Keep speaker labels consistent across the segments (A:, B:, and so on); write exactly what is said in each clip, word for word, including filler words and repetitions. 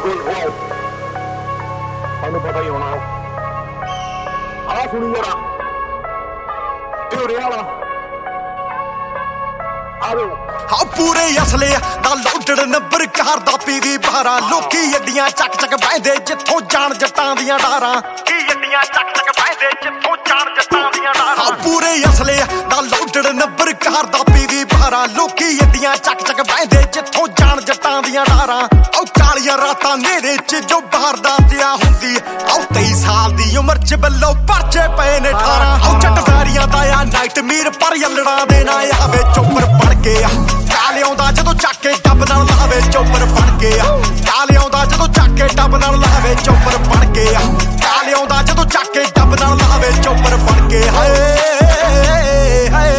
A: ਸਾਨੂੰ ਪਤਾ ਹੀ ਹੋਣਾ ਆਹ ਸੁਣੀ ਜਰਾ ਢਿਉਰੇ ਵਾਲਾ ਆਵੇ
B: ਹਾਂ ਪੂਰੇ ਅਸਲੇ ਦਾ ਲੋਡਡ ਨੰਬਰ ਕਾਰ ਦਾ ਪੀਵੀ ਬਾਰਾਂ ਲੋਕੀ ਅੱਡੀਆਂ ਚੱਕ ਚੱਕ ਬਹਿੰਦੇ ਜਿੱਥੋਂ ਜਾਣ ਜੱਟਾਂ ਦੀਆਂ ਡਾਰਾਂ ਕੀ ਅੱਡੀਆਂ ਚੱਕ ਚੱਕ ਬਹਿੰਦੇ ਜਿੱਥੋਂ ਜਾਣ ਜੱਟਾਂ ਦੀਆਂ ਡਾਰਾਂ ਹਾਂ ਪੂਰੇ ਅਸਲੇ ਦਾ ਲੋਡਡ ਨੰਬਰ ਕਾਰ ਦਾ ਪੀਵੀ ਬਾਰਾਂ ਲੋਕੀ ਅੱਡੀਆਂ ਚੱਕ ਚੱਕ ਬਹਿੰਦੇ ਜਿੱਥੋਂ ਜਾਣ ਜੱਟਾਂ ਦੀਆਂ ਡਾਰਾਂ ਉਹ ਕਾਲੀਆਂ ਰਾਤਾਂ ਨੇਰੇ ਚ ਜੋ ਬਾਹਰ ਦਾ ਜਿਆ ਹੁੰਦੀ ਉਹ ਤੇਈ ਸਾਲ ਦੀ ਉਮਰ ਚ ਬੱਲੋ ਪਰਚੇ ਪਏ ਨੇ ਅਠਾਰਾਂ ਉਹ ਚੱਟਦਾਰੀਆਂ ਦਾ ਆ ਨਾਈਟ ਮੀਰ ਪਰ ਯੱਲੜਾਂ ਦੇ ਨਾ ਆਵੇ ਚੋਪਰ ਬਣ ਕੇ ਆ ਕਾਲ ਆਉਂਦਾ ਜਦੋਂ ਚੱਕ ਕੇ ਡੱਬ ਨਾਲ ਲਾਵੇ ਚੋਪਰ ਬਣ ਕੇ ਆ ਕਾਲ ਆਉਂਦਾ ਜਦੋਂ ਚੱਕ ਕੇ ਡੱਬ ਨਾਲ ਲਾਵੇ ਚੋਪਰ ਬਣ ਕੇ ਆ ਕਾਲ ਆਉਂਦਾ ਜਦੋਂ ਚੱਕ ਕੇ ਡੱਬ ਨਾਲ ਲਾਵੇ ਚੋਪਰ ਬਣ ਕੇ ਹਾਏ ਹਾਏ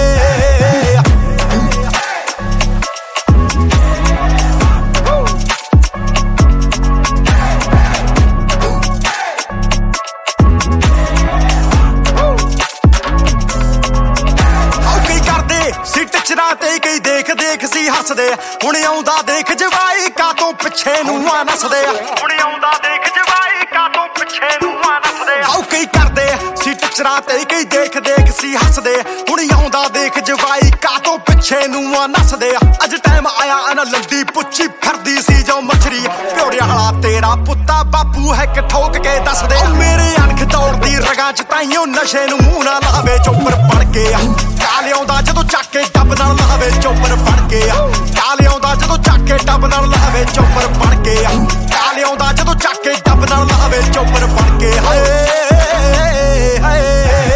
B: ਤੇ ਕਈ ਦੇਖ ਦੇਖ ਸੀ ਹੱਸਦੇ ਹੁਣ ਆਉਂਦਾ ਦੇਖ ਜਵਾਈ ਕਾਤੋਂ ਪਿੱਛੇ ਨੂੰ ਆ ਨੱਸਦੇ ਹੁਣ ਆਉਂਦਾ ਦੇਖ ਜਵਾਈ ਕਾਤੋਂ ਪਿੱਛੇ ਨੂੰ ਆ ਨੱਸਦੇ ਆਉ ਕਈ ਕਰਦੇ ਸੀ ਟਚਰਾ ਤੇ ਕਈ ਦੇਖ ਦੇਖ ਸੀ ਹੱਸਦੇ ਹੁਣ ਆਉਂਦਾ ਦੇਖ ਜਵਾਈ ਕਾਤੋਂ ਪਿੱਛੇ ਨੂੰ ਆ ਨੱਸਦੇ ਅੱਜ ਟਾਈਮ ਆਇਆ ਅਨ ਲੰਦੀ ਪੁੱਛੀ ਫਿਰਦੀ ਸੀ ਜੋ ਮਛਰੀ ਪਿਉੜਿਆ ਵਾਲਾ ਤੇਰਾ ਪੁੱਤਾ ਬਾਪੂ ਹੈ ਕਿ ਠੋਕ ਕੇ ਦੱਸਦੇ ਮੇਰੇ ਅਣਖ ਦੌੜਦੀ ਰਗਾਂ ਚ ਤਾਈਓ ਨਸ਼ੇ ਨੂੰ ਮੂੰਹ ਨਾ ਲਾਵੇ ਚੋਪਰ ਬਣ ਕੇ ਆ ਕਾਲ ਆਉਂਦਾ ਜਦੋਂ ਚੱਕ ਕੇ ਡੱਬ ਨਾਲ ਲਾਵੇ ਚੋਪਰ ਬਣ ਕੇ ਆ ਕਾਲ ਆਉਂਦਾ ਜਦੋਂ ਚੱਕ ਕੇ ਡੱਬ ਨਾਲ ਲਾਵੇ ਚੋਪਰ ਬਣ ਕੇ ਆ ਕਾਲ ਆਉਂਦਾ ਜਦੋਂ ਚੱਕ ਕੇ ਡੱਬ ਨਾਲ ਲਾਵੇ ਚੋਪਰ ਬਣ ਕੇ ਹਾਏ ਹਾਏ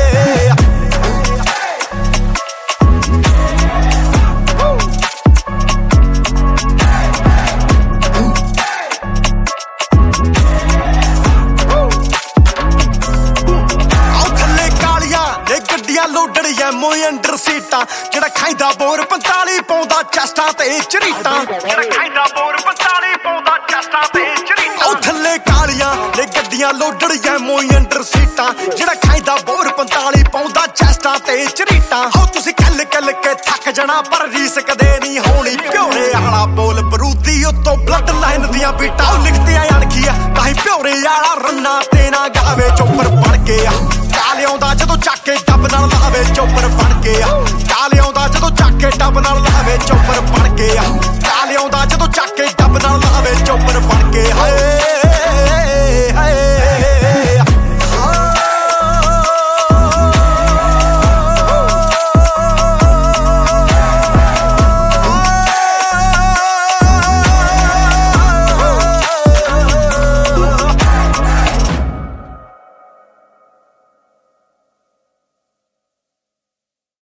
B: ਲੋਡੜ ਐਮੋ ਅੰਡਰ ਸੀਟਾਂ ਜਿਹੜਾ ਖਾਈਦਾ ਬੋਰ ਪੰਤਾਲੀ ਪਾਉਂਦਾ ਚੈਸਟਾਂ ਤੇ ਚਰੀਟਾਂ ਜਿਹੜਾ ਖਾਈਦਾ ਬੋਰ ਪੰਤਾਲੀ ਪਾਉਂਦਾ ਚੈਸਟਾਂ ਤੇ ਚਰੀਟਾਂ ਉਹ ਥੱਲੇ ਕਾਲੀਆਂ ਨੇ ਗੱਡੀਆਂ ਲੋਡੜ ਐਮੋ ਅੰਡਰ ਸੀਟਾਂ ਜਿਹੜਾ ਖਾਈਦਾ ਬੋਰ ਪੰਤਾਲੀ ਪਾਉਂਦਾ ਚੈਸਟਾਂ ਤੇ ਚਰੀਟਾਂ ਹੋ ਤੁਸੀਂ ਕੱਲ ਕੱਲ ਕੇ ਥੱਕ ਜਾਣਾ ਪਰ ਰੀਸ ਕਦੇ ਨਹੀਂ ਹੋਣੀ ਪਿਉਰੇ ਵਾਲਾ ਬੋਲ ਬਰੂਦੀ ਉੱਤੋਂ ਬਲੱਡ ਲਾਈਨ ਦੀਆਂ ਬੀਟਾਂ ਉਹ ਲਿਖਤੀਆਂ ਅਣਖੀਆਂ ਤਾਂ ਹੀ ਪਿਉਰੇ ਵਾਲਾ ਰੰਨਾ ਤੇ ਨਾ ਗਾਵੇ ਚੋਪਰ ਬਣ ਕੇ ਆ ਕਾਲ ਆਉਂਦਾ ਜਦੋਂ ਚੱਕ ਕੇ ਡੱਬ ਨਾਲ ਲਾਵੇ ਚੋਪਰ ਬਣ ਕੇ ਆ ਕਾਲ ਆਉਂਦਾ ਜਦੋਂ ਚੱਕ ਕੇ ਡੱਬ ਨਾਲ ਲਾਵੇ ਚੋਪਰ ਬਣ ਕੇ ਆ